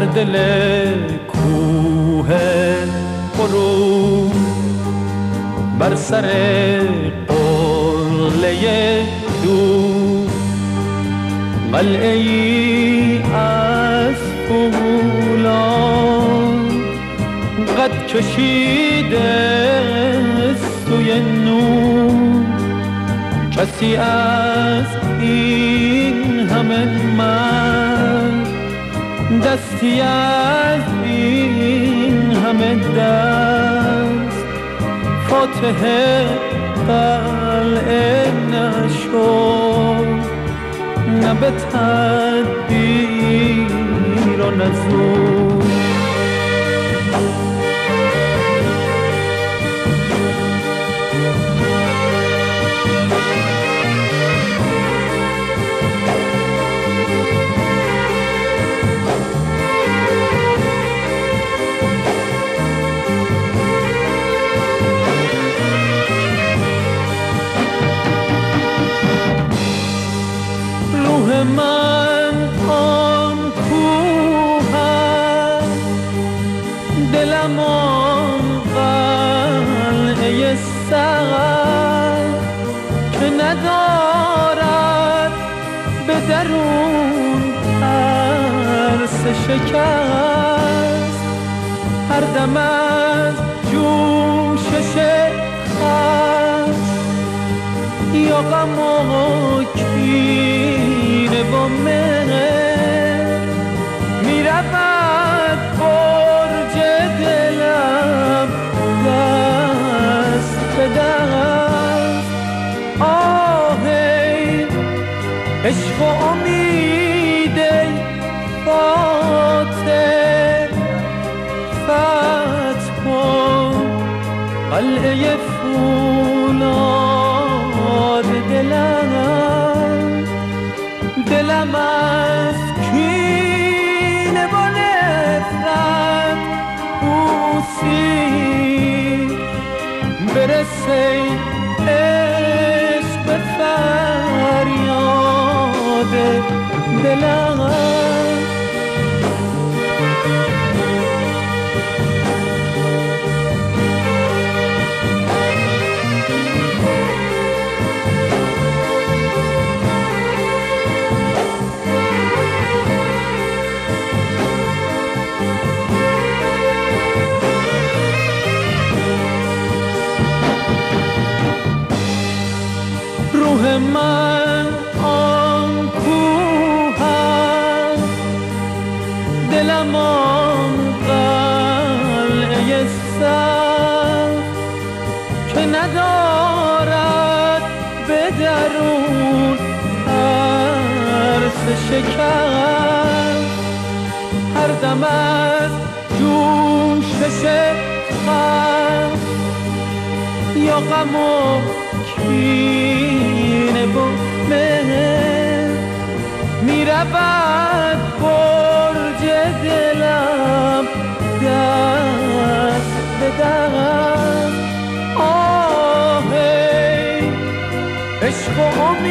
دل کوه برون بر سر قله دور قلعه ای از فولاد قد کشیده سوی نور کسی از این همه مرد دستی از این همه دست فاتح قلعه نشد نه به تدبیر و نه زور من آن کوهم دلم آن قلعه سقف که ندارد به درون ترس شکست هر دم از جوشش خشم یا غم و کینه و مهر می رود برج دلم دست به دست آه ای عشق و امید ای فاتح فتح کن قلعه فولاد دلم از کینه و نفرت بوسید برسه عشق به فریاد دلم من آن کوهم دلم آن قلعه سقف که ندارد به درون ترس شکست هر دم از جوشش خشم یا غم و کینه و مهر می رود برج دلم دست به دست آه ای عشق و